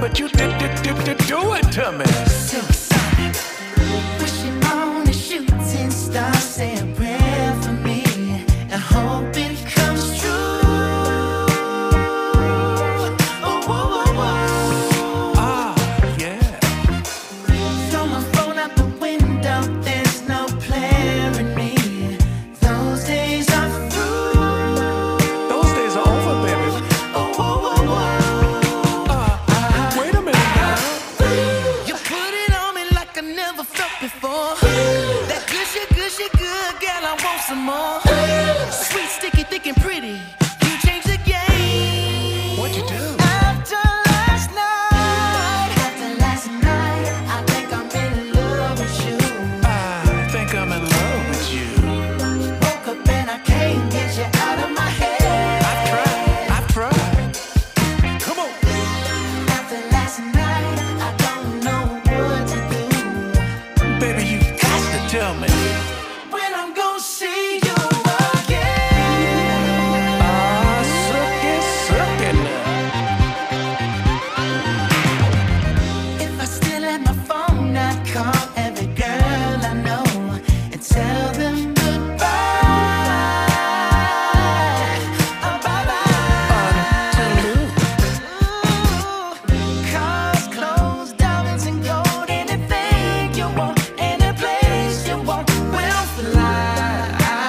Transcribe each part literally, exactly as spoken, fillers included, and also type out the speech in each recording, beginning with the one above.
but you did, did, did, did do it to me. Silk Sonic, wishing on a shooting star, say a prayer for me, and hope it comes true. Oh, whoa, whoa, whoa. Ah, yeah. Throw my phone out the window, there's no player in me. Those days are through. Those days are over, baby. Oh, whoa, whoa, whoa. Uh, wait a minute now. You put it on me like I never felt before. That gushy, gushy, good girl, I want some more. Sweet, sticky, thick and pretty. You changed the game. What'd you do? After last night, after last night, I think I'm in love with you. I think I'm in love with you. Woke up and I can't get you out of my head. I've tried, I've tried. Come on. After last night, I don't know what to do. Baby, you got to tell me. When I'm gonna see you again. Ah, suck it, suck it now. If I still had my phone, I'd call every girl I know and tell them goodbye. Oh, bye-bye. Ooh, cars, clothes, diamonds and gold, anything you want, any place you want, we'll fly,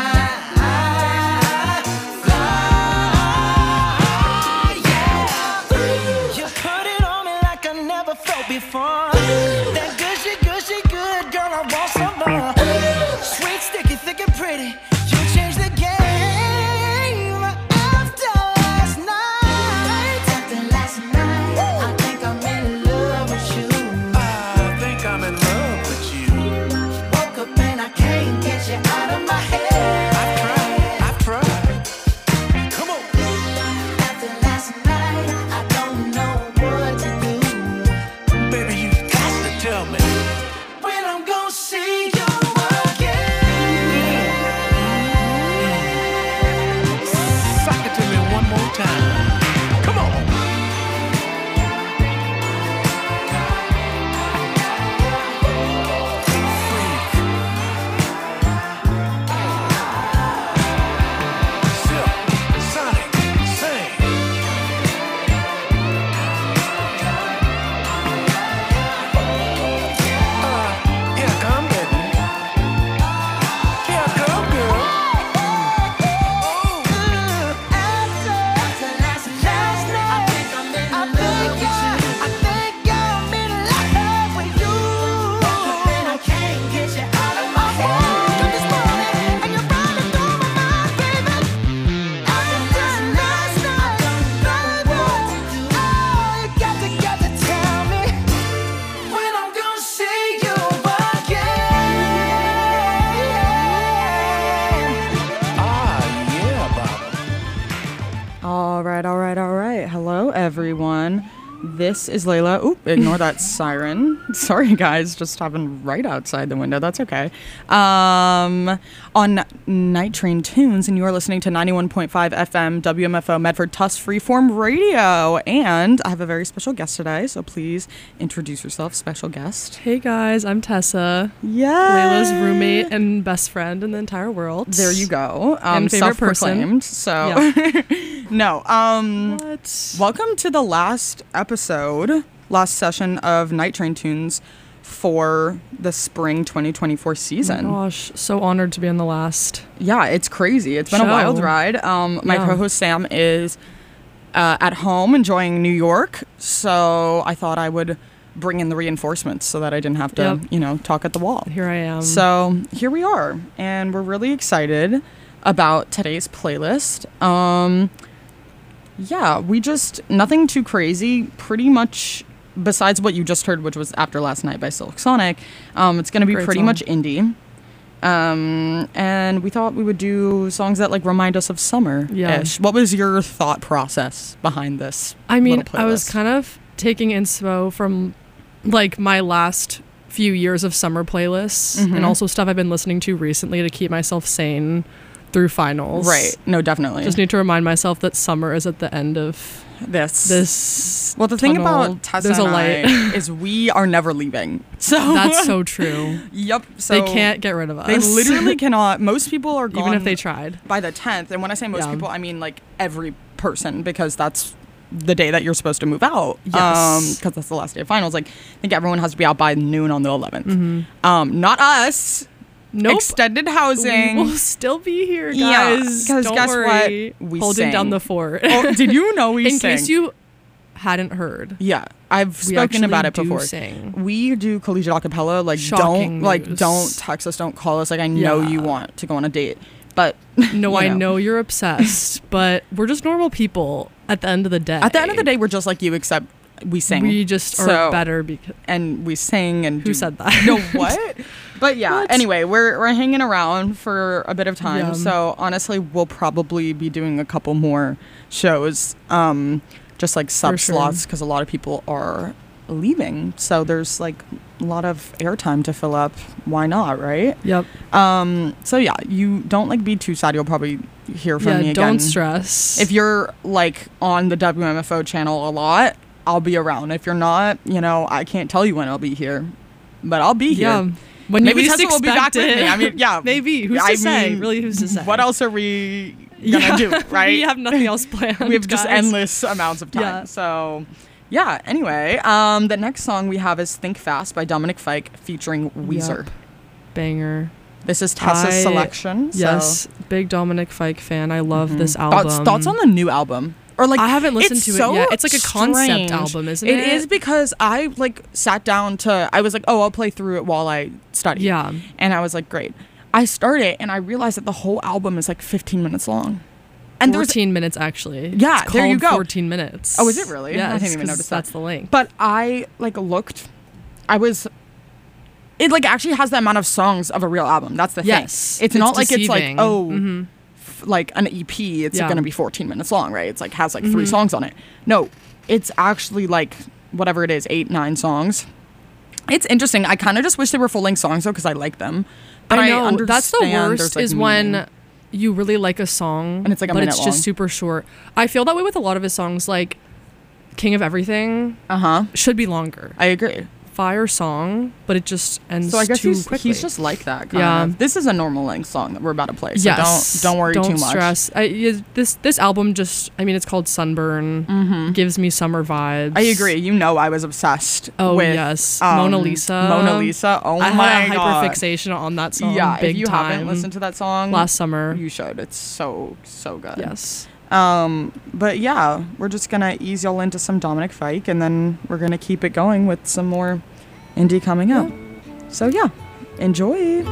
fly, yeah. You put it on me like I never felt before. That gushy, gushy, good girl, I want some more. Sweet, sticky, thick and pretty. You changed the game. After last night, after last night, I think I'm in love with you. I think I'm in love with you. Woke up and I can't get you out of my head. I've tried, I've tried. Come on. After last night, I don't know what to do. Baby, you got to tell me. When I'm gonna see you again. Sock it to me one more time. Come on. Silk, Sonic, sing. Uh, here I come, baby. Here I come, girl. After last night, I think I'm in love with you. I think I'm in love with you. Woke up and I can't get you out of my head. This morning, and you're running through my mind, baby. After last night, I don't know what to do. Oh, you got to, got to tell me when I'm gonna see you again. Ah, yeah, Baba. All right, all right, all right. Hello, everyone. This is Layla. Oop, ignore that siren. Sorry, guys, just happened right outside the window. That's okay. Um, on Night Train Tunes, and you are listening to ninety-one point five F M W M F O Medford Tuss Freeform Radio. And I have a very special guest today, so please introduce yourself, special guest. Hey guys, I'm Tessa, Yeah. Layla's roommate and best friend in the entire world. There you go. Um, And favorite person. self-proclaimed. So, no. Um, What? welcome to the last episode, last session of Night Train Tunes for the spring twenty twenty-four season. Gosh, so honored to be on the last. Yeah, it's crazy. It's been a Show. wild ride. Um, my Yeah. co-host Sam is uh, at home enjoying New York, so I thought I would bring in the reinforcements so that I didn't have to, Yep. you know, talk at the wall. Here I am. So here we are, and we're really excited about today's playlist. Um, yeah, we just, nothing too crazy, pretty much besides what you just heard, which was After Last Night by Silk Sonic. Um, it's going to be Great pretty song. much indie. Um, and we thought we would do songs that like remind us of summer-ish. Yeah. What was your thought process behind this? I mean, little I was playlist? kind of taking inspo from like my last few years of summer playlists Mhm. and also stuff I've been listening to recently to keep myself sane through finals. Right. No, definitely. Just need to remind myself that summer is at the end of this. This. Well, the thing tunnel, about Tessa there's and a light. I is we are never leaving. So That's so true. Yep. So They can't get rid of us. They literally cannot. Most people are gone even if they tried. by the tenth. And when I say most Yeah. people, I mean like every person, because that's the day that you're supposed to move out. Yes. Um, because that's the last day of finals. Like, I think everyone has to be out by noon on the eleventh. Mm-hmm. Um, not us. Nope. Extended housing. We will still be here, guys. Yeah, 'cause Don't guess worry. what? We Holding down sing. the fort. Oh, did you know we In sing? case you hadn't heard, Yeah, I've we spoken actually about it do before. sing. We do collegiate acapella. Like, Shocking don't like news. don't text us, don't call us. Like, I know Yeah. you want to go on a date, but No, you I know. know you're obsessed, but we're just normal people at the end of the day. At the end of the day, we're just like you, except we sing. we just So- are better because and we sing and who do, said that? No, what? But yeah. What? Anyway, we're we're hanging around for a bit of time. Yeah. So honestly, we'll probably be doing a couple more shows, um, just like sub For sure. slots, because a lot of people are leaving. So there's like a lot of airtime to fill up. Why not, right? Yep. Um. So yeah, you don't like be too sad. You'll probably hear from Yeah. me again. Don't stress. If you're like on the W M F O channel a lot, I'll be around. If you're not, you know, I can't tell you when I'll be here, but I'll be here. yeah. When Maybe you least Tessa will be back expect with it. me. I mean, yeah. Maybe. Who's I to say? mean, Really, who's to say? What else are we gonna Yeah. do, right? we have nothing else planned. We have just guys. endless amounts of time. Yeah. So, yeah. Anyway, um, the next song we have is "Think Fast" by Dominic Fike featuring Weezer. Yep. Banger. This is Tessa's I- selection. So. Yes. Big Dominic Fike fan. I love Mhm. this album. Thoughts, thoughts on the new album? Or like I haven't listened it's to so it yet. It's like a concept strange. album, isn't it? It is, because I like sat down to. I was like, oh, I'll play through it while I study. Yeah. And I was like, great. I started and I realized that the whole album is like fifteen minutes long. And there's fourteen minutes actually. Yeah, it's there you called go. fourteen minutes. Oh, is it really? Yeah, I didn't even notice that. That's the link. But I like looked. I was. It like actually has the amount of songs of a real album. That's the Yes, thing. It's, it's not like deceiving. it's like oh, Mhm. f- like an E P. It's Yeah. going to be fourteen minutes long, right? It's like has like three Mhm. songs on it. No, it's actually like whatever it is, eight nine songs. It's interesting. I kind of just wish they were full length songs though, because I like them. But I know understand that's the worst there's, like, is meaning. when you really like a song And it's, like, a but minute it's long. just super short. I feel that way with a lot of his songs. Like King of Everything Uh huh. should be longer. I agree. Fire song, but it just ends So I guess too he's, quickly. he's just like that. Kind Yeah. Of. This is a normal length song that we're about to play. So yes. don't don't worry don't too much. stress. I, yeah, this this album just. I mean, it's called Sunburn. Mm-hmm. Gives me summer vibes. I agree. You know, I was obsessed. Oh with, yes, um, Mona Lisa. Mona Lisa. Oh I my had a god. hyperfixation on that song. Yeah, big if you time. haven't listened to that song last summer. you should. It's so so good. Yes. Um, but yeah, we're just gonna ease y'all into some Dominic Fike, and then we're gonna keep it going with some more indie coming up. So yeah, enjoy.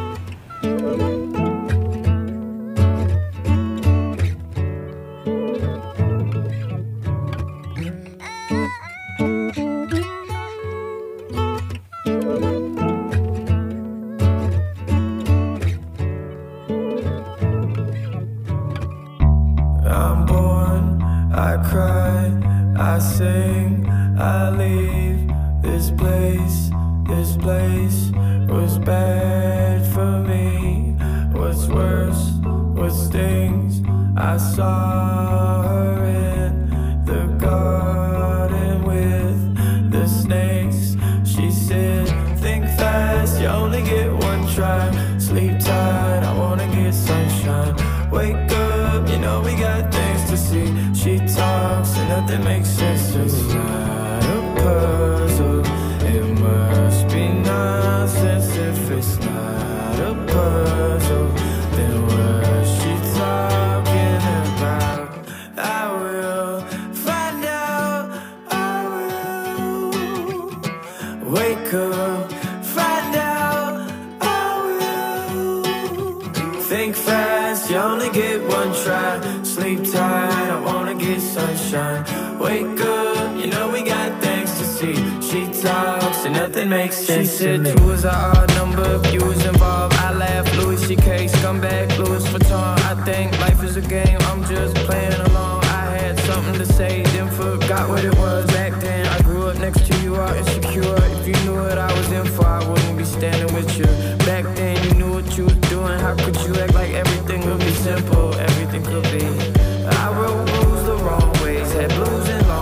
I'm born, I cry, I sing, I leave this place. This place was bad for me. What's worse, what stings? I saw her in the garden with the snakes. She said, think fast, you only get one try. Sleep tight, I wanna get sunshine. Wake up, you know we got things to see. She talks and nothing makes sense. It's not a puzzle. It must be nonsense. If it's not a puzzle, then what's she talking about? I will find out. I will wake up, find out. I will think fast. You only get one try. Sleep tight. I wanna get sunshine. Wake up. You know we got things to see. She talks and nothing makes sense. She said two is an odd number. If you was involved, I laugh. Louis C K, scumbag, Louis Vuitton. I think life is a game. I'm just playing along. I had something to say, then forgot what it was. Back then, I grew up next to you, all insecure. If you knew what I was in for, I wouldn't be standing with you. Back then, you knew what you was doing. How could you act like everything would be simple? Everything could be. I wrote rules the wrong ways, had blues and long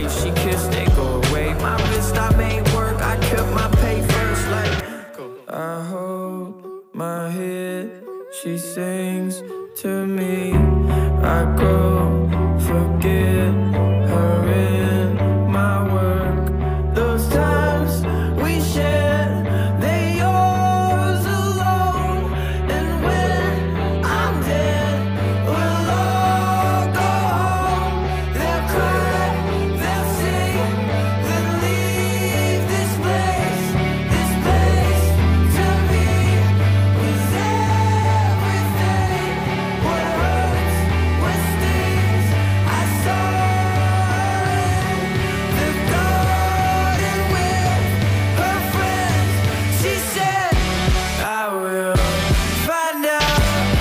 if she kissed, they go away. My wrist, I made work, I kept my pay first. Like, I hold my head, she sings to me. I go forget her in my work. Those times we shared, they yours alone. And when I'm dead, we'll all go home. They'll cry, they'll sing, then leave this place. This place to me was everything. What hurts, what stings, I saw it. The garden with her friends. She said, I will find out.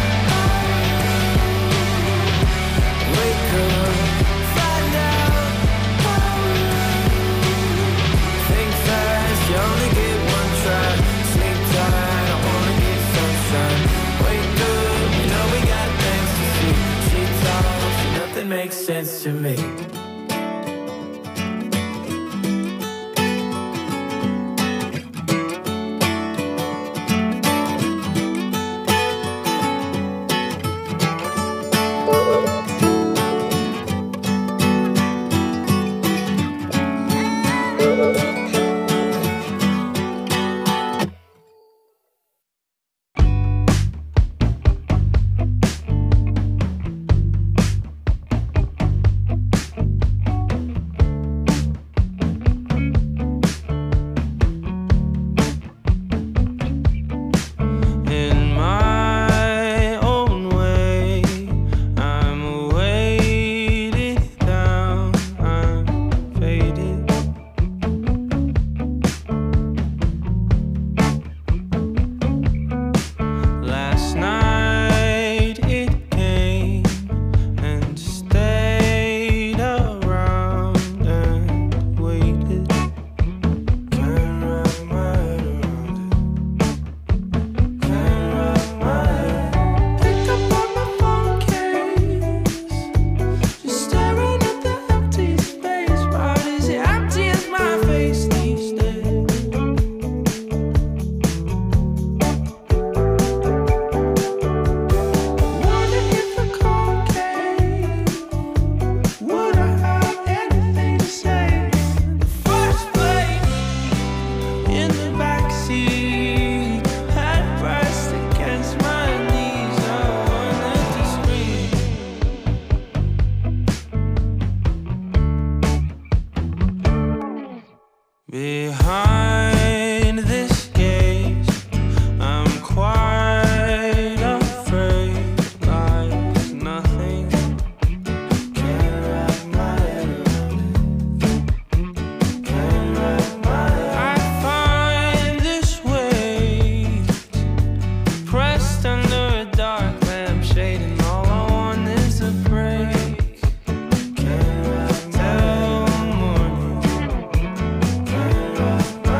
Wake up, find out. Think fast, you only get one try. Sleep tight, I wanna get sunshine. Wake up, you know we got things to see. She talks, and nothing makes sense to me. In my own way, I'm weighted down, I'm faded. Last night it came and stayed around and waited. Can't wrap my head around it. Can't wrap my head. Pick up on my phone case, just staring at the empty space. But is it empty as my face these days? Wonder if the call came, would I have anything to say? In the first place, in the backseat, head pressed against my knees, I wanted to scream. Behind this gaze, I'm quite afraid, like nothing. Can't wrap my head around it. Can't wrap my head. I find this weight pressed under a dark lampshade, and all I want is a break. Can't wrap till morning. Can't wrap my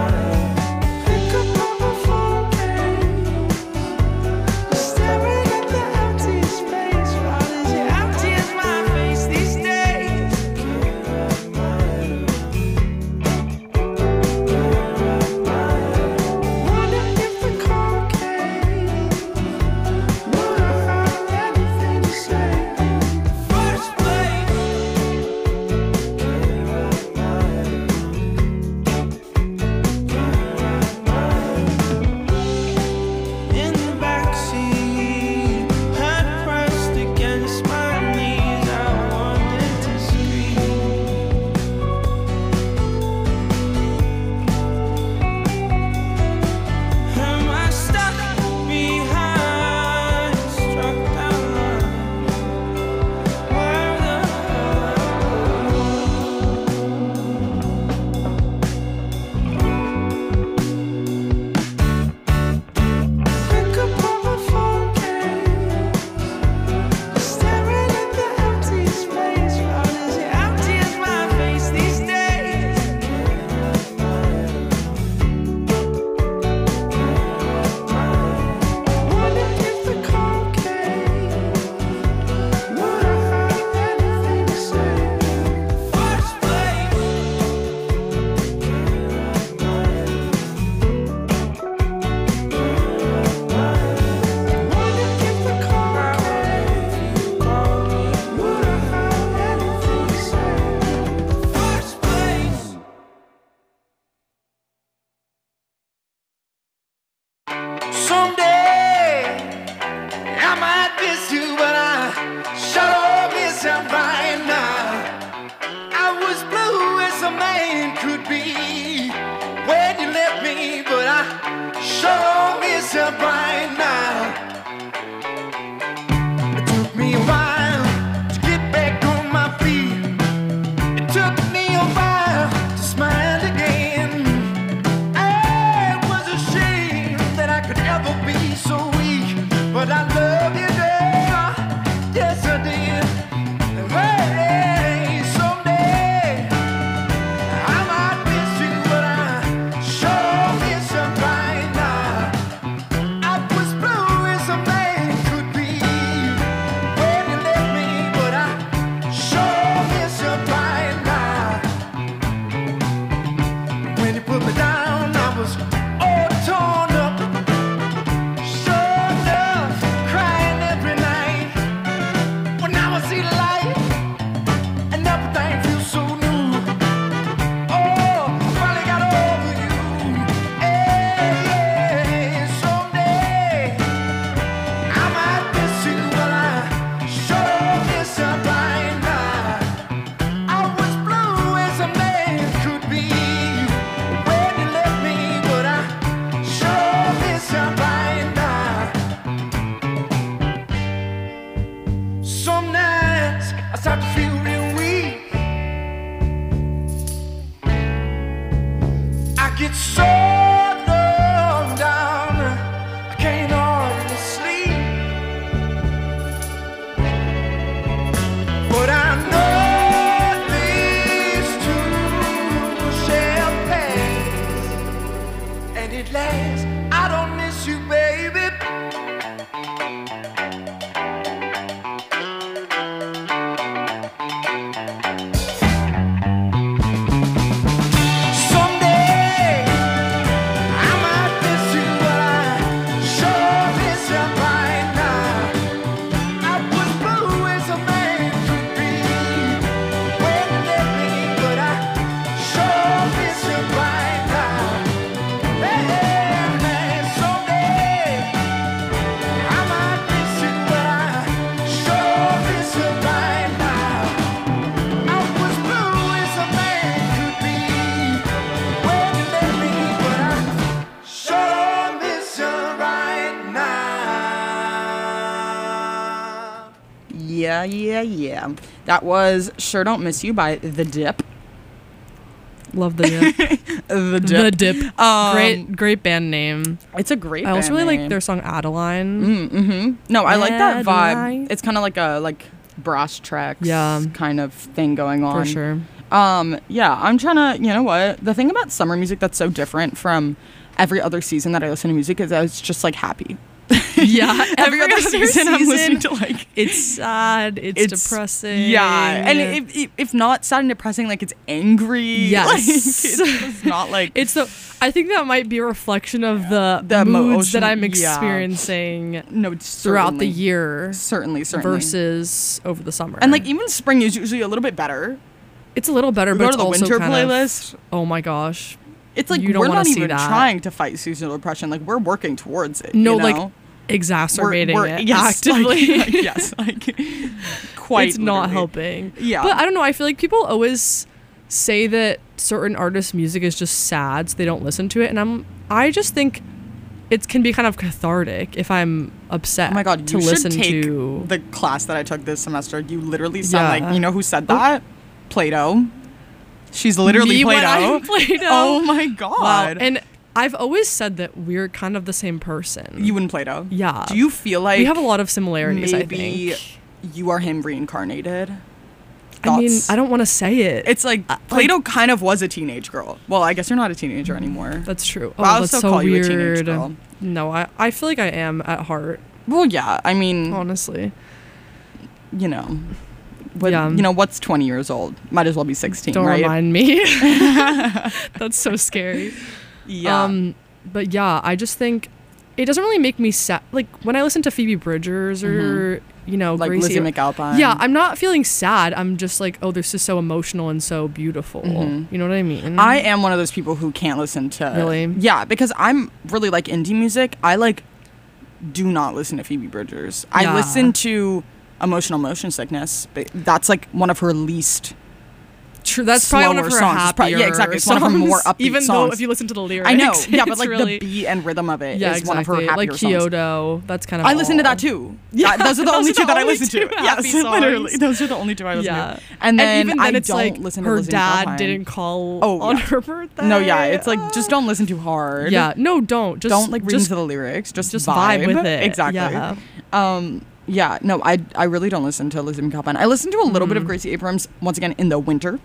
as a man could be when you left me, but I sure miss you right now. It took me a while to get back on my feet. It took me a while to smile again. It was a shame that I could ever be so weak, but I love you, girl. Yes, I did. Hey, someday I might miss you, but I sure miss you right now. I was blue as a man could be when you left me, but I sure miss you right now. When you put me down, I was all torn up, shut up, crying every night. Well, now I see the light, and everything feels so new. Oh, I finally got over you. Hey, someday I might miss you, but I sure miss you right now. I was blue as a man could be when you left me, but I sure miss you right now. Some nights I start to feel real weak. I get so low down, I can't hardly sleep. But I know this too shall pass, and it lasts. I don't miss you, baby. Someday I might miss you, but I sure miss you right now. I was blue as a man could be when you left me, but I sure miss you right now. Hey, hey, someday I might miss you, but I sure miss you right now. I was blue as a man could be when you left me, but I sure miss you right now. Yeah, yeah, yeah. That was Sure Don't Miss You by The Dip. Love the dip. The Dip. The Dip. Um, great, great band name. It's a great I also band really name. like their song Adeline. Mm, mm-hmm. No, I like that vibe. Adeline. It's kind of like a like brass tracks Yeah. kind of thing going on. For sure. Um, yeah, I'm trying to, you know what? The thing about summer music that's so different from every other season that I listen to music is that it's just like happy. Yeah. Every, other, season, I'm listening to like It's sad. It's, It's- depressing. yeah, and if, if if not sad and depressing, like it's angry. Yes. like, it's just not like It's the. I think that might be a reflection of the, The moods that emotion- I'm yeah. experiencing no it's throughout the certainly- year Certainly, certainly. versus over the summer. And like even spring is usually a little bit better. it's a little better, We but go it's to the also winter kind playlist. Of, oh my gosh. It's like You don't we're wanna not see even that. trying to fight seasonal depression. Like we're working towards it. No, you know? like exacerbating We're- we're- it yes, actively. like- like, yes, like quite. It's not literally. helping. Yeah. But I don't know. I feel like people always say that certain artists' music is just sad, so they don't listen to it. And I'm, I just think it can be kind of cathartic if I'm upset. Oh my god, to you listen should take to. the class that I took this semester. You literally sound Yeah. like, you know who said that? Plato. She's literally Me when Plato. I'm Plato. Oh my god. Wow. And I've always said that we're kind of the same person. you and Plato. Yeah. Do you feel like we have a lot of similarities, maybe I think. you are him reincarnated? I mean, Thoughts? I don't want to say it. It's like Uh, Plato kind of was a teenage girl. Well, I guess you're not a teenager anymore. That's true. Oh, But I'll that's still so call you a weird. teenage girl. No, I, I feel like I am at heart, Well, yeah. I mean, honestly. you know, what, Yeah. you know, what's twenty years old? Might as well be sixteen, Don't right? remind me. That's so scary. Yeah. Um, but yeah, I just think it doesn't really make me sad. Like when I listen to Phoebe Bridgers or you know Mm-hmm. like Gracie, Lizzie McAlpine. yeah, I'm not feeling sad. I'm just like, oh, this is so emotional and so beautiful. Mhm. You know what I mean? I am one of those people who can't listen to. Really? Yeah, because I'm really like indie music. I like do not listen to Phoebe Bridgers. I Yeah. listen to Emotional Motion Sickness, but that's like one of her least True, that's probably one of her slower songs. It's happier prob- yeah, exactly. It's one of her songs, more upbeat even songs. though if you listen to the lyrics, I know, yeah, but it's like really, the beat and rhythm of it is yeah, one exactly. of her happier like songs. Kyoto. That's kind of. I listened to all. that too. Yeah, That- those are the those only are two the that I only listened two to. happy Yes, songs. literally, those are the only two I listened Yeah, to. And then even then, I it's don't like listen to her Lizzie dad McAlpine. didn't call Oh, on yeah. her birthday. No, yeah, it's like just don't listen too hard. Yeah, no, don't just don't like read just into the lyrics. Just just vibe, vibe with it. Exactly. Yeah. Um. Yeah. No, I I really don't listen to Lizzie McAlpine. I listen to a little bit of Gracie Abrams once again in the winter.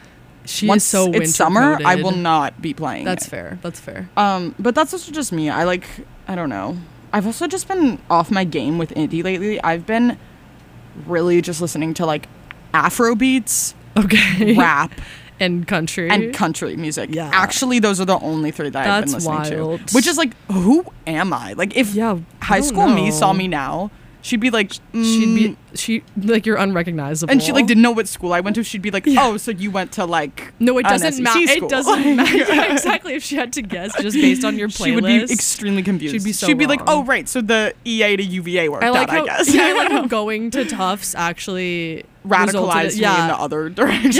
She Once is so winter it's summer, I coded. will not be playing. That's it. fair. That's fair. Um, but that's also just me. I like, I don't know. I've also just been off my game with indie lately. I've been really just listening to like Afro beats, Okay. rap, and country and country music. Yeah. Actually, those are the only three that I've been That's listening wild. to. Which is like, who am I? Like, if Yeah, I high don't school me saw know. me now, she'd be like, She'd mm, be she like you're unrecognizable. and she like didn't know what school I went to. She'd be like, Yeah. oh, so you went to like No, it an doesn't S E C matter. school. It doesn't matter. Yeah, exactly. If she had to guess just based on your playlist, She would be extremely confused. She'd be so She'd be like, wrong. "Oh, right, so the E A to U V A worked I like out, how I guess." yeah, I like how going to Tufts actually resulted radicalized in- me in yeah. the other direction.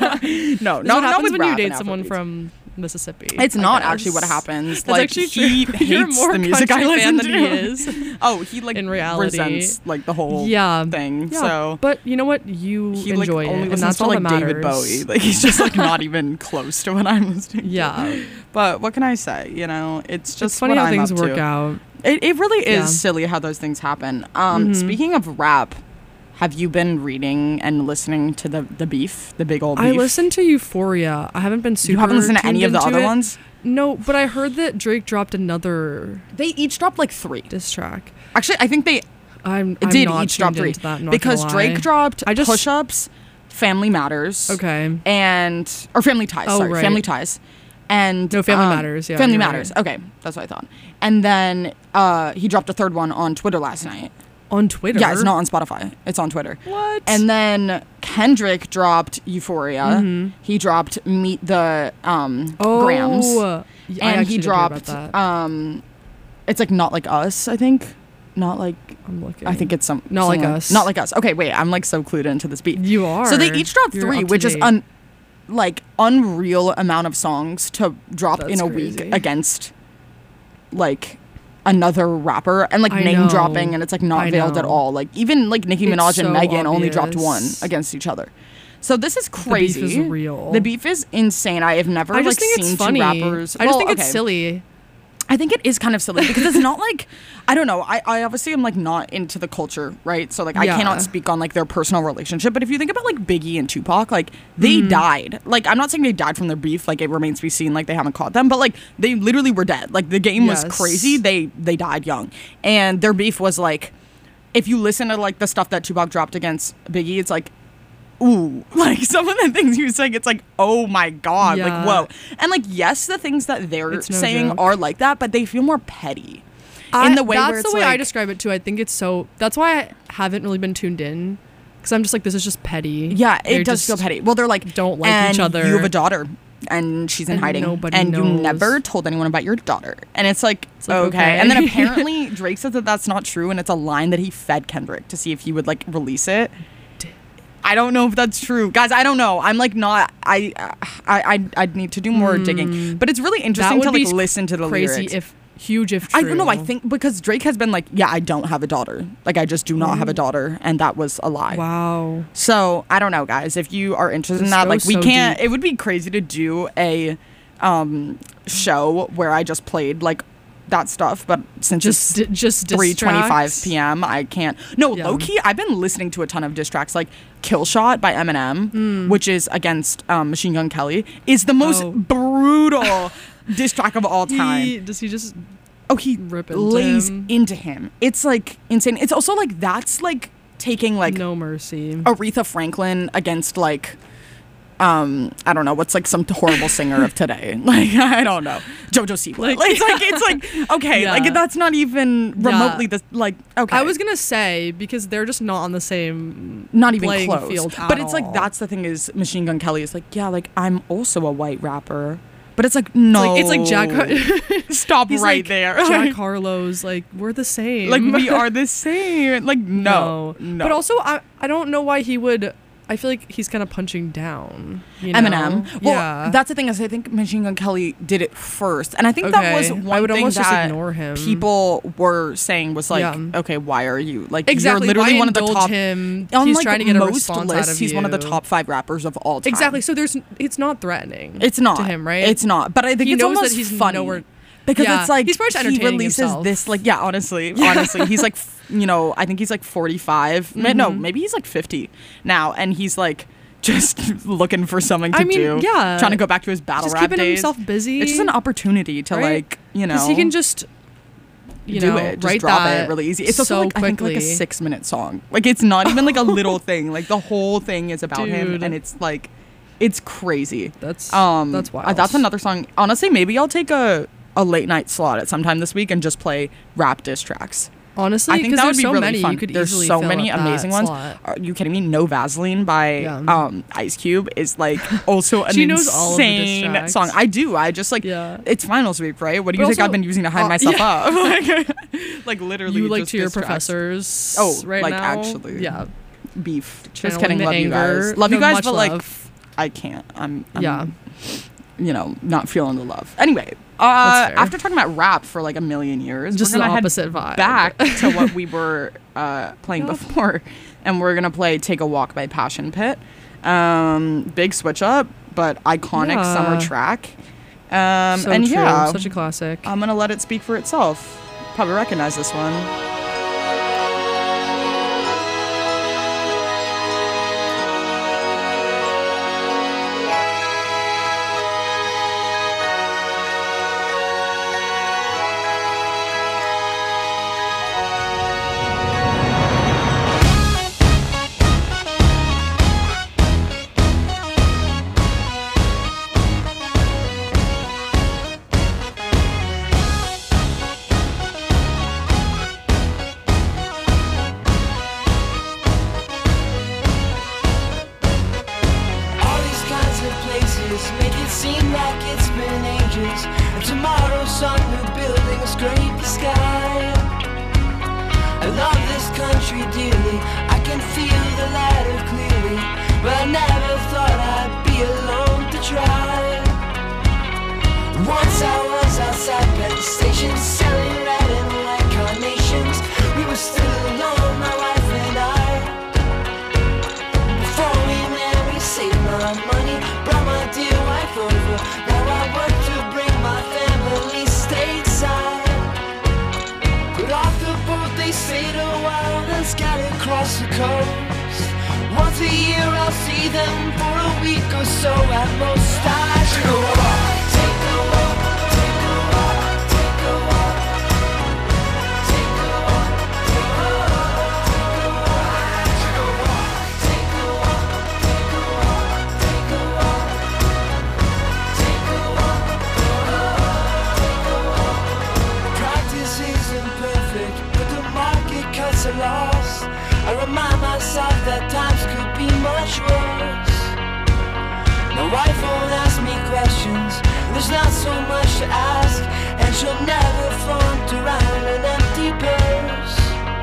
no, This no, is what not happens with when rap you and date Afrobeats. someone from Mississippi. It's I not guess. actually what happens. That's like actually he true. You're hates more the music I country fan listen than to. he is. Oh, he like In reality. resents like the whole Yeah. thing. Yeah, So but you know what? You he like enjoy only it, and listens that's to all like that David matters. Bowie. Like he's just like not even close to what I'm listening to. Yeah. But what can I say? You know, it's just It's funny what how I'm things up work to. out. It, it really is Yeah. silly how those things happen. Um, Mhm. Speaking of rap, have you been reading and listening to the the beef, the big old beef? I listened to Euphoria. I haven't been super. You haven't listened to tuned any of the into other it. ones? No, but I heard that Drake dropped another They each dropped like three. diss track. Actually, I think they I'm, I'm did not each drop tuned three into that, I'm not because gonna Drake lie. dropped I just- Push-Ups, Family Matters, Okay. and or Family Ties. Oh, sorry, right. Family Ties, and No, Family um, Matters, yeah, Family you're Matters. right. Okay, that's what I thought. And then uh, he dropped a third one on Twitter last night. On Twitter. Yeah, it's not on Spotify. It's on Twitter. What? And then Kendrick dropped Euphoria. Mhm. He dropped Meet the um, oh, Grams. yeah, I And actually he did hear dropped about that. um, it's like Not Like Us, I think. Not like I'm looking. I think it's some Not Like something Us. Not Like Us. Okay, wait, I'm like so clued into this beat. You are. So they each dropped You're three, up to which is date. un like unreal amount of songs to drop That's in a crazy. week against like another rapper and like I name know. dropping, and it's like not I veiled at know. all. Like even like Nicki It's Minaj and so Megan only dropped one obvious. against each other. So this is The beef crazy. is real. The beef is insane. I have never I like just think seen it's funny. two rappers. I just Well, think okay. it's silly. I think it is kind of silly because it's not like I don't know. I, I obviously am like not into the culture, right? So like I Yeah. cannot speak on like their personal relationship. But if you think about like Biggie and Tupac, like they Mm. died. Like I'm not saying they died from their beef. Like it remains to be seen. Like they haven't caught them, but like they literally were dead. Like the game was Yes. crazy. They they died young, and their beef was like, if you listen to like the stuff that Tupac dropped against Biggie, it's like. Ooh, like some of the things he was saying, it's like, oh my God, Yeah. like, whoa. And like, yes, the things that they're It's no saying joke. are like that, but they feel more petty. I, in the way that's where it's the way I like- describe it too. I think it's so. That's why I haven't really been tuned in, because I'm just like, this is just petty. Yeah, it They're does feel just- petty. Well, they're like, don't like and each other. You have a daughter, and she's in And hiding, nobody and you knows. never told anyone about your daughter. And it's like, like, okay. okay. And then apparently Drake says that that's not true, and it's a line that he fed Kendrick to see if he would like release it. I don't know if that's true, guys. I don't know. I'm like not. I I I I'd need to do more digging. But it's really That interesting would to like be listen to the crazy lyrics. if huge if I true. don't know. I think because Drake has been like, yeah, I don't have a daughter. Like I just do not have a daughter, and that was a lie. Wow. So I don't know, guys. If you are interested in This that, like goes we so can't. deep. It would be crazy to do a um show where I just played like that stuff, but since Just it's di- just diss three twenty-five tracks. p.m. I can't. No, Yeah. low key, I've been listening to a ton of diss tracks, like "Kill Shot" by Eminem, Hmm. which is against um, Machine Gun Kelly, is the most Oh. brutal diss track of all time. He, does he just Oh, he rip into lays him? into him. It's like insane. It's also like that's like taking like no mercy? Aretha Franklin against like um I don't know what's like some horrible singer of today. Like I don't know. JoJo Siwa. Like, Like- it's like it's like okay, Yeah. like that's not even Yeah. remotely the like okay. I was gonna say because they're just not on the same not even playing close. field at But it's all. like that's the thing is Machine Gun Kelly is like, yeah, like I'm also a white rapper. But it's like no. It's like, it's like Jack. Stop He's right like there. Jack Harlow's like we're the same. like we are the same. Like no. No. But also I I don't know why he would I feel like he's kind of punching down. You know? Eminem. Well, yeah. that's the thing is I think Machine Gun Kelly did it first, and I think that was Okay. one I would thing almost just that ignore him. people were saying was like, Yeah. okay, why are you like Exactly. You're literally Why one of the indulge top. him? On He's like trying to get a most response out lists, of he's one of the you. top five rappers of all time. Exactly. So there's it's not threatening. It's not to him, right? It's not. But I think He it's knows that almost he's funny nowhere- because Yeah. it's like He's probably just he entertaining releases himself. this like yeah honestly honestly he's like f- you know I think he's like forty-five Ma- no Mhm. maybe he's like fifty now, and he's like just looking for something to I mean, do. yeah. Trying to go back to his battle Just rap keeping days. himself busy. It's just an opportunity to Right? like you know Because he can just, you do know, it, just write drop that it really easy. It's also so like I think like a quickly. six minute song. Like it's not even like a little thing. Like the whole thing is about him, Dude. and it's like it's crazy. That's Um, that's uh, wild. That's another song. Honestly, maybe I'll take a a late night slot at sometime this week and just play rap diss tracks. Honestly, I think because that would there's be so really many fun. you could There's easily so fill many up that amazing ones. slot. Are you kidding me? No Vaseline by Yeah. um, Ice Cube is like also an She knows all of the diss insane tracks. song. I do. I just like Yeah. it's finals week, right? What do But you think also- I've been using to hype uh, myself yeah. up? like, like literally, You like just to your diss tracks. professors. Oh, right like, now? actually. Yeah. Beef. Just Channeling kidding. the Love you guys. anger. Love you No, guys, much but like love. I can't. I'm, I'm Yeah. you know, not feeling the love. Anyway, uh, That's fair. after talking about rap for like a million years, Just we're the gonna head opposite vibe. back to what we were uh, playing Yep. before, and we're gonna play "Take a Walk" by Passion Pit. Um, big switch up, but iconic Yeah. summer track. Um, So and true. yeah, Such a classic. I'm gonna let it speak for itself. Probably recognize this one. All these kinds of places make it seem like it's been ages. And tomorrow some new building will scrape the sky. I love this country dearly, I can feel the ladder clearly, but I never thought I'd be alone to try. Once I was outside Penn Station selling red and white carnations. We were still alone, my wife and I. Before we met, we saved my money, brought my dear wife over. Now I work to bring my family stateside. Got off the boat, they stayed a while, then scattered across the coast. Once a year I'll see them for a week or so at most. I take a walk, take a walk, take a walk, take a walk, take a walk, take a walk, take a walk, take a walk, take a walk, take a walk, take a walk, take a walk. Practice isn't perfect, but the market cuts are lost. I remind myself that times could be much worse. My wife won't ask me questions, there's not so much to ask, and she'll never flaunt around an empty purse.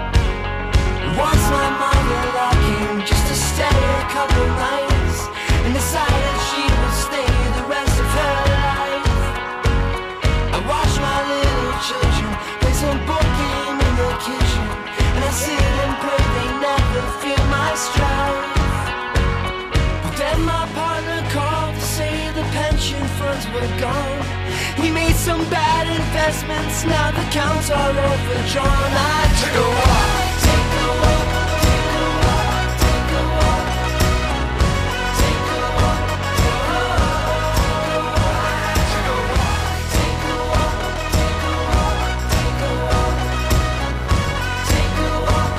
Once my mother locked in just to stay a couple nights, and decided she would stay the rest of her life. I watch my little children play some board game in the kitchen, and I sit and pray they never feel my strife. But then my partner called to say the pension funds were gone. He made some bad investments, now the accounts are overdrawn. I took a walk, take a walk, take a walk, take a walk, take a walk, take a walk, take a walk, take a walk, take a walk, take a walk, take a walk,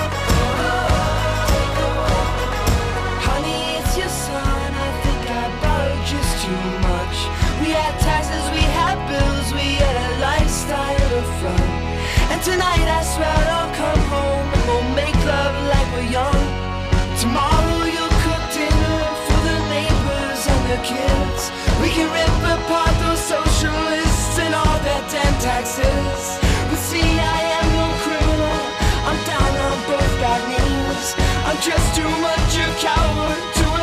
take a walk. Honey, it's your son, I think I borrowed just too much. We had taxes, we had bills, we had a lifestyle of fun. And tonight I swear I'll come home and we'll make love like we're young. Tomorrow you'll cook dinner for the neighbors and the kids. We can rip apart those socialists and all their damn taxes. But see, I am no criminal, I'm down on both bad knees. I'm just too much a coward to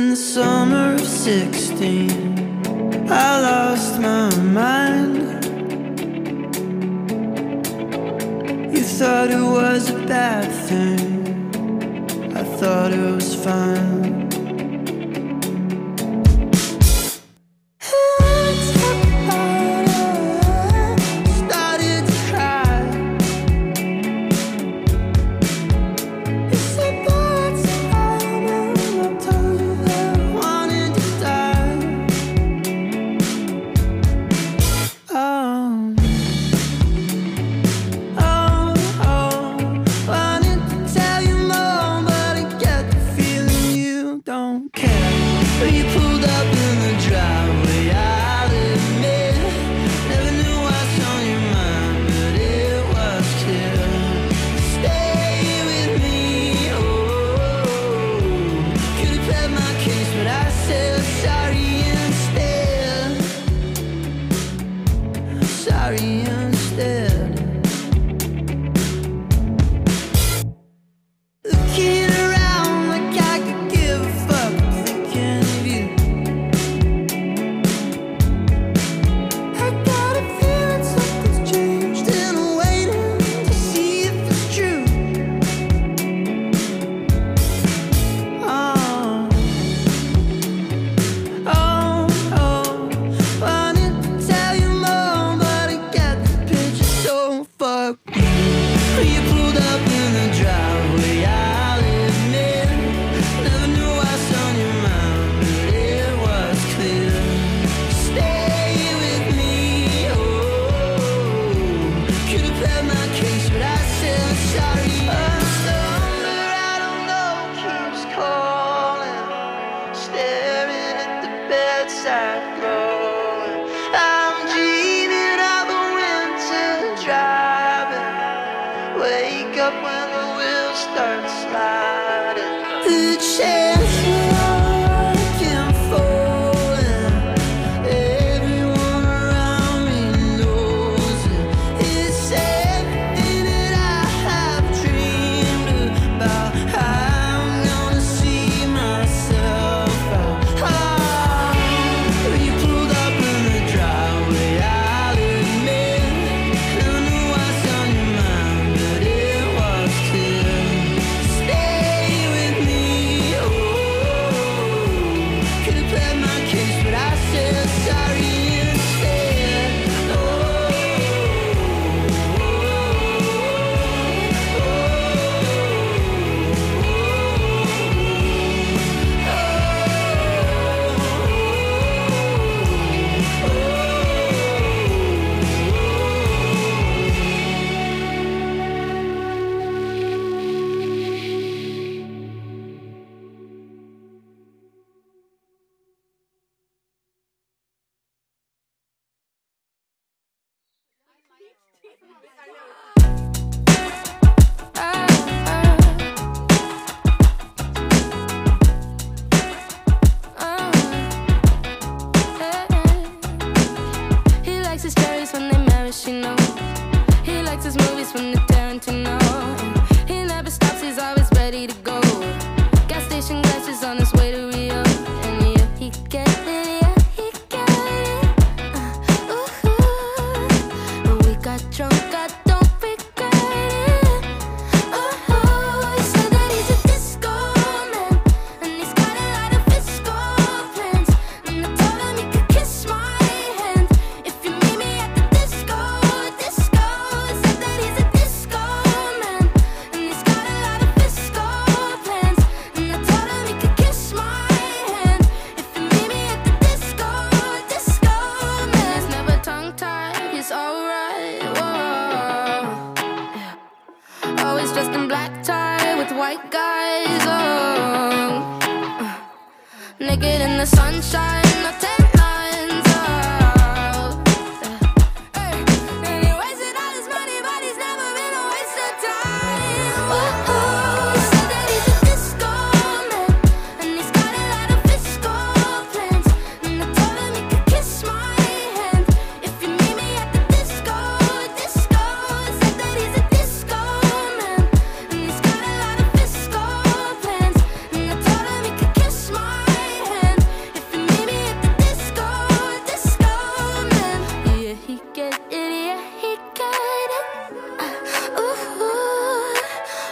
In the summer of sixteen, I lost my mind. You thought it was a bad thing, I thought it was fine.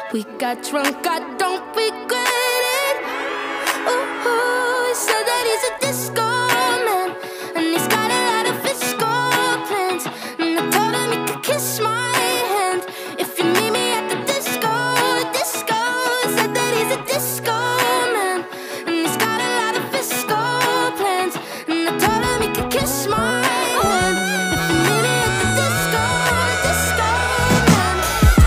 We got drunk, I don't regret it. Ooh, he said that he's a disco man, and he's got a lot of fiscal plans. And I told him he could kiss my hand if you meet me at the disco, disco. He said that he's a disco man, and he's got a lot of fiscal plans. And I told him he could kiss my hand if you meet me at the disco, disco man.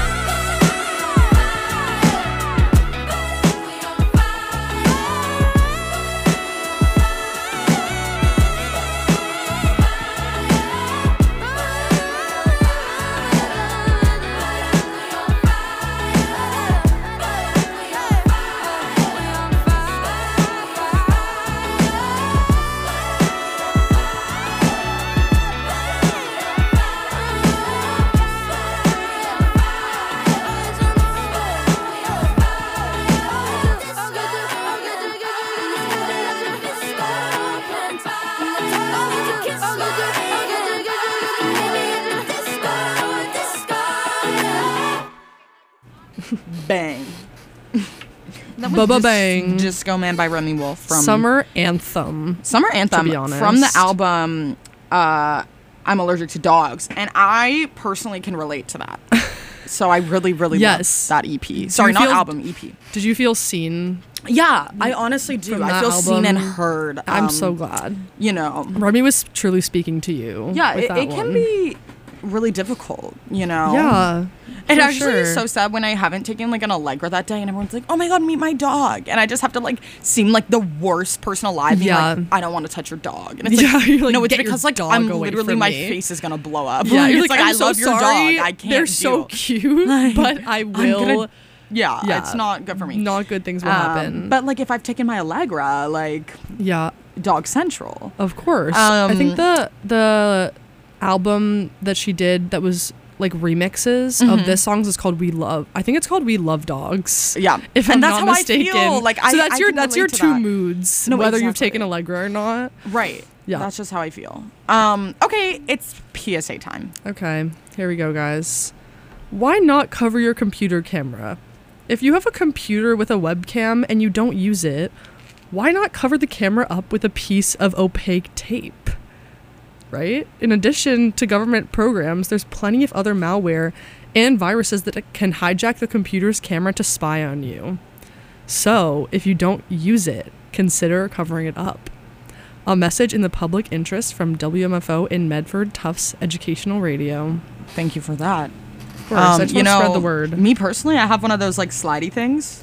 Bang. That Bubba Dis- Bang. Disco Man by Remy Wolf from Summer Anthem. Summer Anthem be honest. from the album uh, I'm Allergic to Dogs. And I personally can relate to that. So I really, really Yes. love that E P. Sorry, you not feel- album, E P. Did you feel seen? Yeah, I honestly do. From I that feel seen and album? heard. I'm um, so glad. You know. Remy was truly speaking to you. Yeah, with it, that it can one. be really difficult, you know? Yeah. It for actually is sure. so sad when I haven't taken like an Allegra that day and everyone's like, oh my God, meet my dog. And I just have to like seem like the worst person alive. Being Yeah. like, I don't want to touch your dog. And it's Yeah, like, you're like, no, it's "Get your because like dog I'm away literally, from my me." face is going to blow up. Yeah, Like, you're it's like, like, I'm I so love your sorry. dog. I can't They're do. so cute, but I I'm will. gonna- yeah, Yeah. it's not good for me. Not good things will Um, happen. But like if I've taken my Allegra, like yeah, Dog Central. of course. I think Um, the the album that she did that was like remixes Mm-hmm. of this songs is called We Love. I think it's called We Love Dogs. Yeah. If And I'm that's not how I mistaken. feel. Like, I- so that's I your can that's your relate to two that. moods, No, whether you've exactly. taken Allegra or not. Right. Yeah. That's just how I feel. Um, okay, it's P S A time. Okay, here we go, guys. Why not cover your computer camera? If you have a computer with a webcam and you don't use it, why not cover the camera up with a piece of opaque tape? Right? In addition to government programs, there's plenty of other malware and viruses that can hijack the computer's camera to spy on you. So, if you don't use it, consider covering it up. A message in the public interest from W M F O in Medford Tufts Educational Radio. Thank you for that. Of course, I just want to spread the word. Me personally, I have one of those like slidey things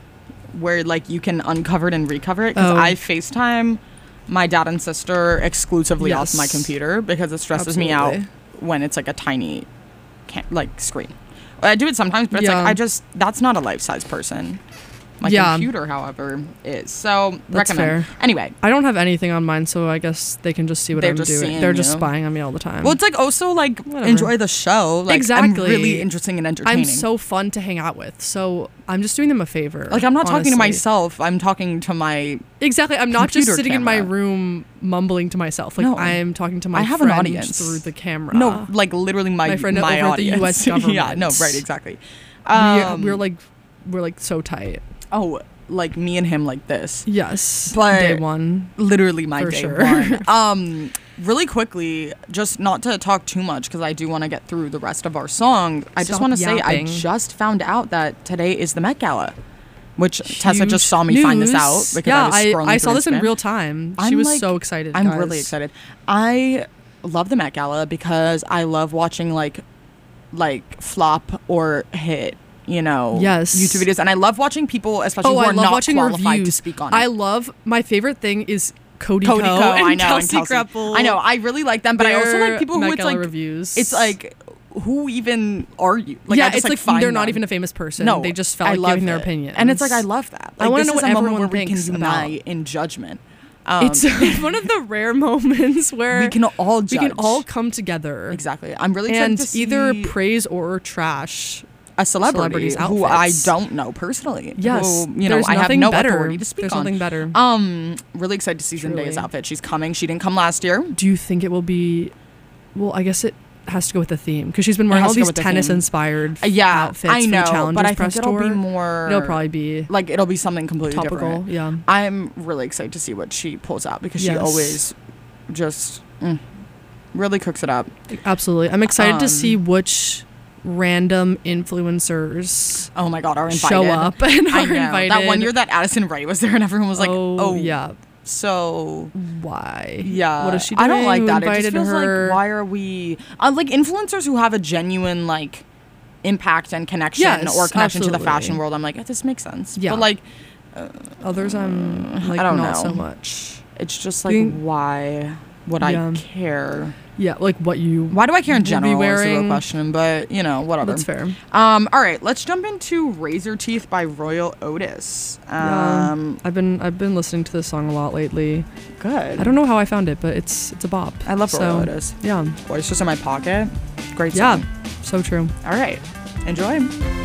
where like you can uncover it and recover it because Oh. I FaceTime my dad and sister exclusively Yes. off my computer because it stresses me out Absolutely. when it's like a tiny ca- like screen. I do it sometimes, but it's Yeah. like I just that's not a life-size person. My Yeah. computer, however, is. So That's recommend. fair. Anyway, I don't have anything on mine, so I guess they can just see what They're I'm just doing. seeing They're just you. spying on me all the time. well, it's like also like Whatever. enjoy the show. Like, Exactly. I'm really interesting and entertaining. I'm so fun to hang out with, so I'm just doing them a favor. like I'm not talking to honestly. myself. I'm talking to my. Exactly. I'm not just computer sitting in my camera. room mumbling to myself. Like No. I'm talking to my I have an friend audience. through the camera. No, like literally my My friend my over at the audience. U S yeah, government. no, right, exactly. we, Um, we're like we're like so tight. oh, like me and him like this. Yes. But- day one. Literally my For day sure. one. Um, really quickly, just not to talk too much because I do want to get through the rest of our song. I just Stop want to say I yapping. just found out that today is the Met Gala, which Tessa just Huge saw me find this news. out because yeah, I was scrolling I, through saw this in Instagram. real time. She I'm, was like- so excited. I'm guys. really excited. I love the Met Gala because I love watching like like flop or hit, you know, Yes. YouTube videos, and I love watching people, especially Oh, who I are love not watching qualified reviews. to speak on it. I love my favorite thing is Cody, Cody Ko, Ko, and I know, Kelsey, and Kelsey. Kreppel. I know, I really like them, but I also Their like people who Met it's Gala like reviews. It's like, who even are you? Like, yeah, I just, it's like, find they're not them. even a famous person. No, they just felt I like love giving their it. opinion. and it's like I love that. I Like, wanna this know is what a moment everyone where we can thinks unite about- in judgment. Um, It's one of the rare moments where we can all we judge. can all come together. exactly. I'm really excited And to see either praise or trash. a celebrity celebrities' who I outfits. don't know personally. Yes, who, you know, there's I have nothing no better. authority to speak There's on. nothing better. Um, really excited to see Truly. Zendaya's outfit. She's coming. She didn't come last year. Do you think it will be? Well, I guess it has to go with the theme because she's been wearing has all to go these with the tennis theme. inspired Uh, yeah, outfits I know, for the Challengers but I think press it'll tour. be more. It'll probably be like it'll be something completely topical. different. Yeah, I'm really excited to see what she pulls out because Yes. she always just mm, really cooks it up. absolutely. I'm excited to Um, see which random influencers Oh my god, are invited. show up and are I know. invited. That one year that Addison Rae was there and everyone was like, oh, "Oh, yeah, So why? yeah, what is she doing? I don't like Who that. It just invited feels her? like why are we uh, like influencers who have a genuine like impact and connection Yes, or connection to the absolutely. fashion world? I'm like, eh, this makes sense. Yeah. But like, Others, I'm like I don't not know. so much. it's just like Think- why would Yeah. I care? Yeah, like what you. Why do I care in will be general? Is the real wearing- question, but you know, whatever. That's fair. Um, all right, let's jump into Razor Teeth by Royal Otis. Yeah. Um, I've been I've been listening to this song a lot lately. good. I don't know how I found it, but it's it's a bop. I love so, Royal Otis. Yeah, Boy, it's just in my pocket. Great yeah, song. so true. All right, enjoy.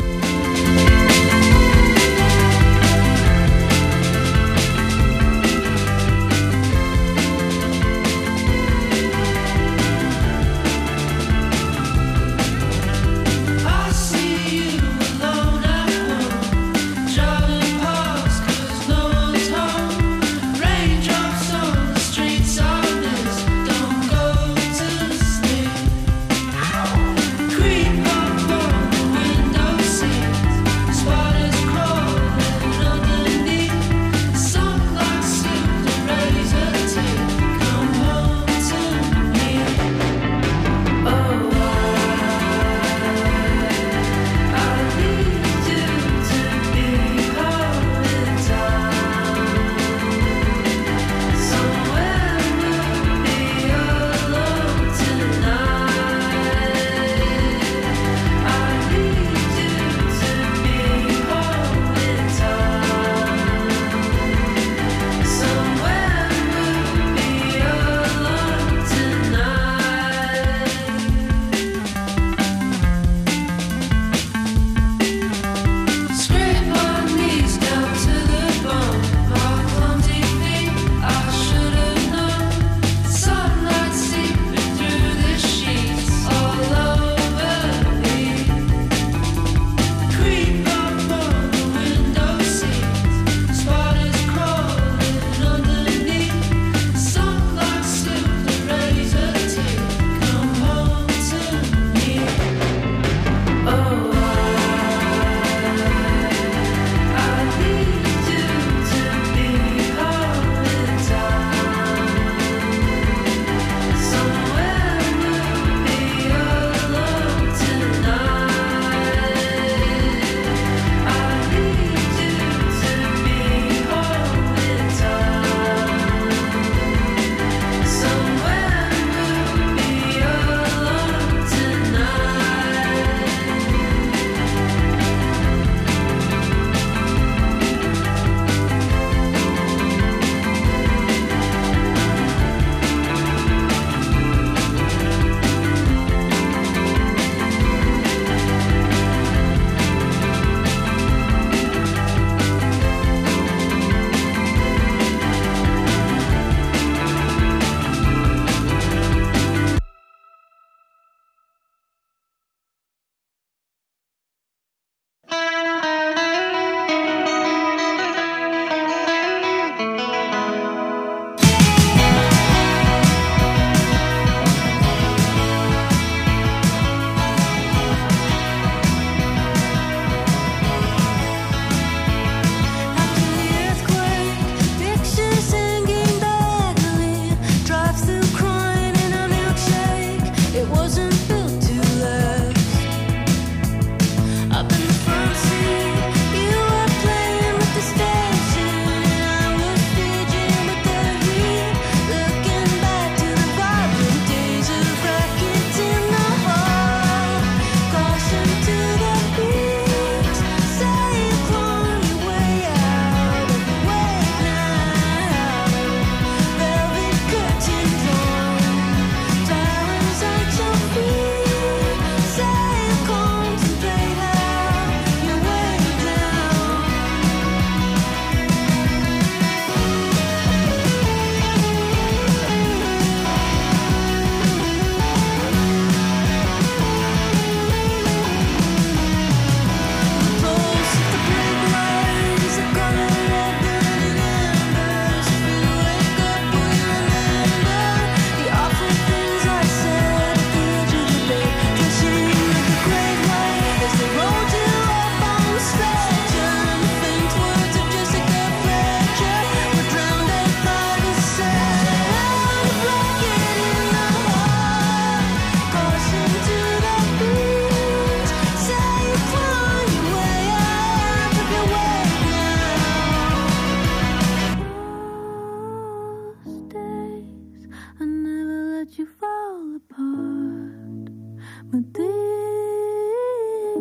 I see you alone at home, driving past 'cause no one's home. Raindrops on the streets of this, don't go to sleep. Creep up on the window sill.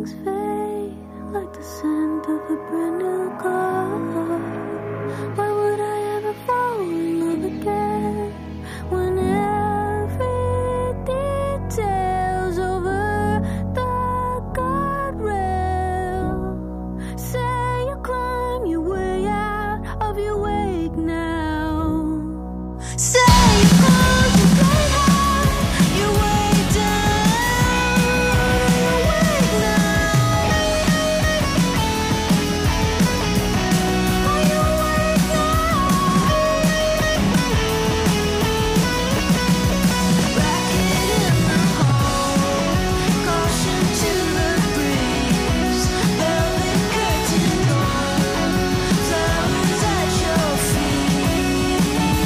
things fade like the scent of a brand new car. Why would I ever fall in love again when every detail's over the guardrail? Say you climb your way out of your wake now. Say you close your blade high, your way down, your wake now. Are you awake now? Racket in the hall, caution to the breeze. Velvet curtain gone, flowers at your feet.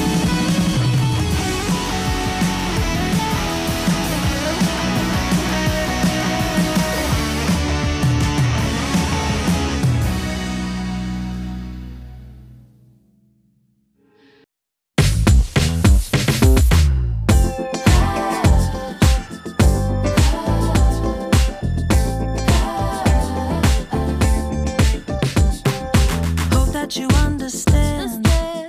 Hope that you understand.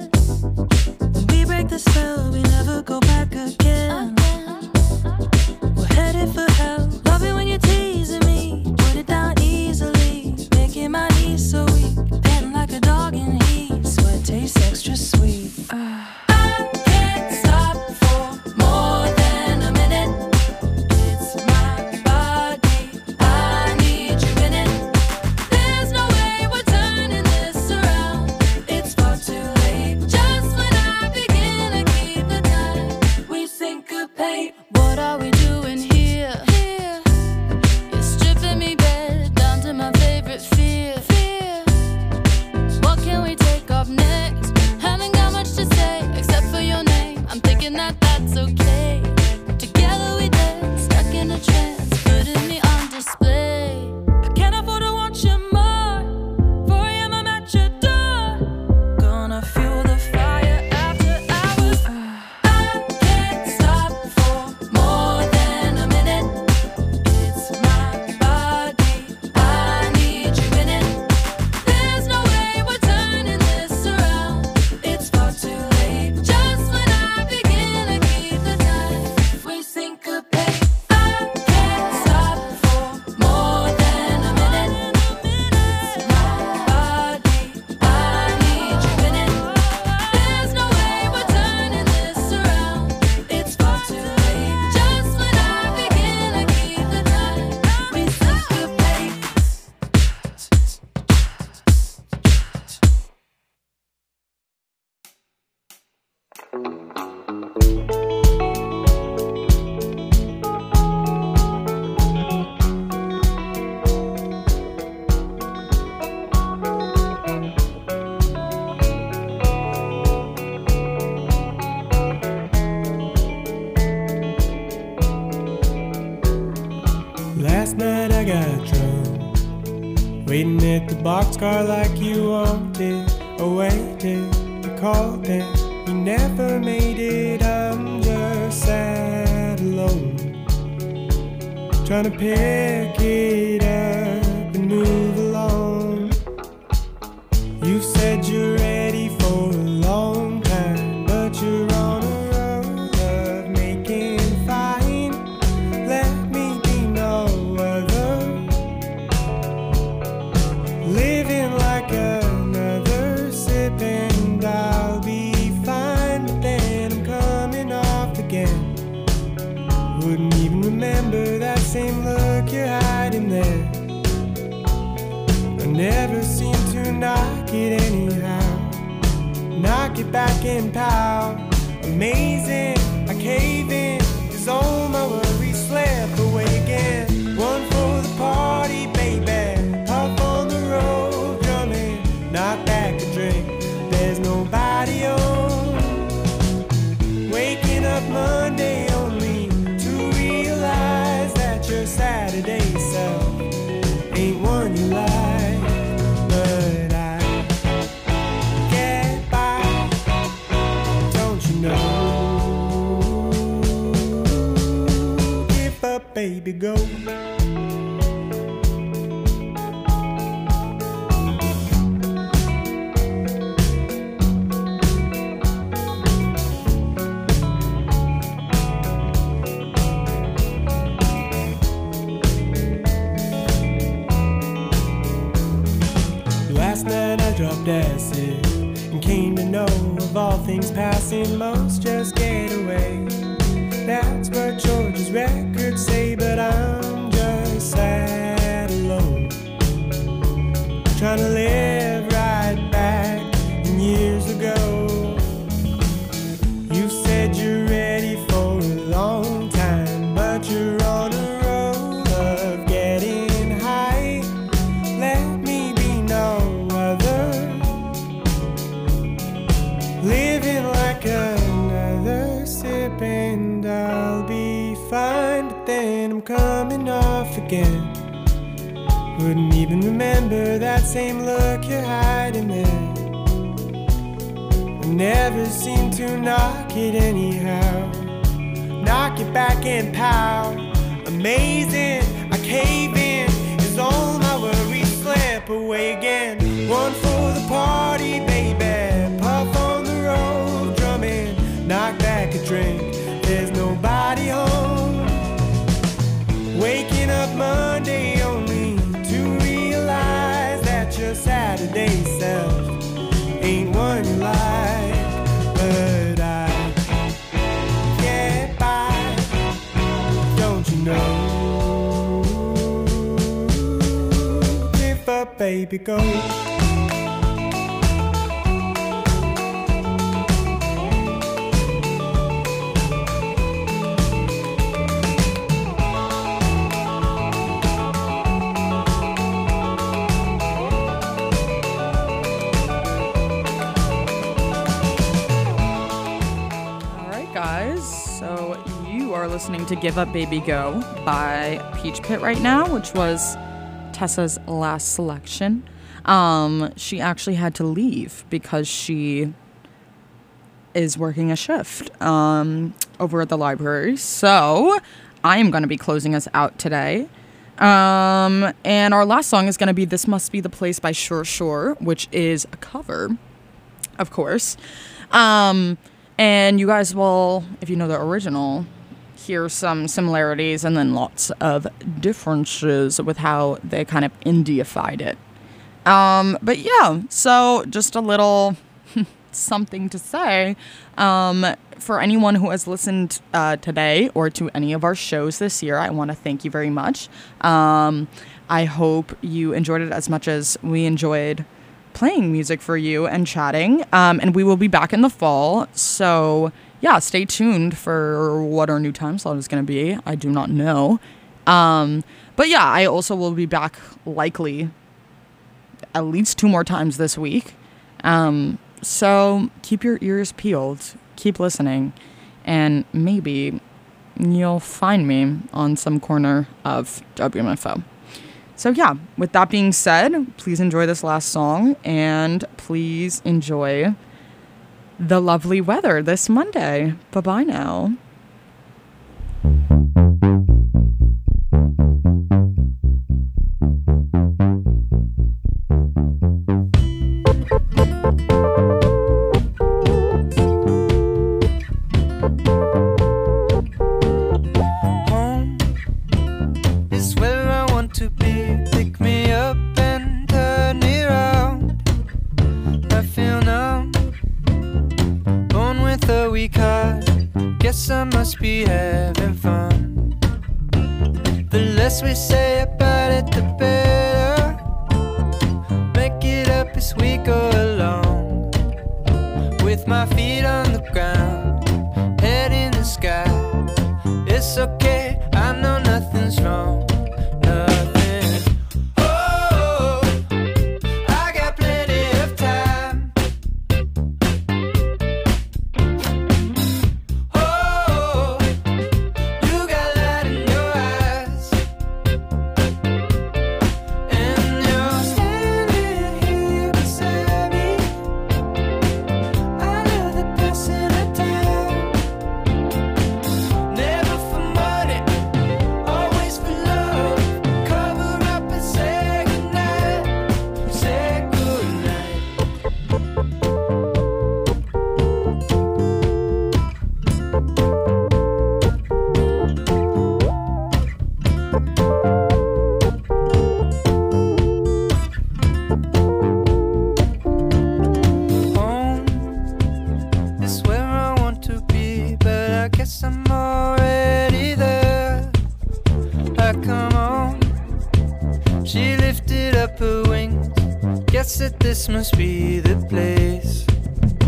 When we break the spell, we never go back again. We're headed for hell. Love it when you're teasing me. Put it down easily. Making my knees so weak. Panting like a dog in heat. Sweat tastes extra sweet. I can't stop for more than a minute. It's my body. I need you in it. There's no way we're turning this around. It's far too late. Just when I begin to keep the time, we syncopate. What are we doing here? Here. You're stripping me bare down to my favorite fear. Fear. What can we take off next? Haven't got much to say except for your name. I'm thinking that that's okay. Together we dance, stuck in a trance, putting me on display. I can't afford to watch you more. four a.m. I'm at your door. Gonna fuel the fire after hours. I can't stop for more than a minute. It's my body. I need you in it. There's no way we're turning this around. It's far too late. Just when I begin to keep the time, we syncopate. I can't stop for more than a minute. It's my body. I need you in it. There's no way we're turning this around. It's far too late. Just when I begin to keep the time, we syncopate. Last night I got drunk, waiting at the boxcar like you wanted. Oh, waited, you called and you never made it. I'm just sad alone, trying to pick it up and move along. You said you're ready for a long time, but you're on a road of making fine. Let me be no other, living like another, sipping and I'll be fine. But then I'm coming off again. Wouldn't even remember that same look you're hiding there. I never seem to knock it anyhow, knock it back in power. Amazing, I cave in, 'cause all my worries slip away again. One for the party, baby, puff on the road, drumming, knock back a drink, there's nobody home. Waking up Monday only to realize that your Saturday self ain't one you like. But I get by, don't you know? Give up, baby, go. Last night I dropped acid and came to know of all things passing, most just get away. That's what George's records say, but I'm just sad alone, trying to live right back in years ago. You said you're ready for a long time, but you're on a road of getting high. Let me be no other, living like another sip and I'll be fine, but then I'm coming off again. Wouldn't even remember that same look you're hiding there. I never seem to knock it anyhow. Knock it back and pow. Amazing, I cave in. Is all my worries slip away again. One for the party, baby. Puff on the road, drumming. Knock back a drink. There's nobody home. Waking up Monday only to realize that your Saturday self ain't one you like. But I get by, don't you know? If a baby goes. Listening to Give Up Baby Go by Peach Pit right now, which was Tessa's last selection. Um, she actually had to leave because she is working a shift um, over at the library. So I am going to be closing us out today. Um, and our last song is going to be This Must Be the Place by Sure Sure, which is a cover, of course. Um, and you guys will, if you know the original, hear some similarities and then lots of differences with how they kind of India-fied it. Um, but yeah, so just a little something to say. Um, for anyone who has listened uh, today or to any of our shows this year, I want to thank you very much. Um, I hope you enjoyed it as much as we enjoyed playing music for you and chatting. Um, and we will be back in the fall, so yeah, stay tuned for what our new time slot is going to be. I do not know. Um, but yeah, I also will be back likely at least two more times this week. Um, so keep your ears peeled, keep listening, and maybe you'll find me on some corner of W M F O. So yeah, with that being said, please enjoy this last song and please enjoy the lovely weather this Monday. Bye-bye now. Home is where I want to be. Pick me up and turn me around. I feel numb, with a weak heart, guess I must be having fun. The less we say about it, the better. Make it up as we go along. With my feet on the ground, head in the sky. It's okay, I know nothing's wrong. Nothing. Money up her wings. Guess that this must be the place.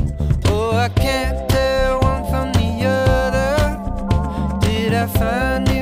Oh, I can't tell one from the other. Did I find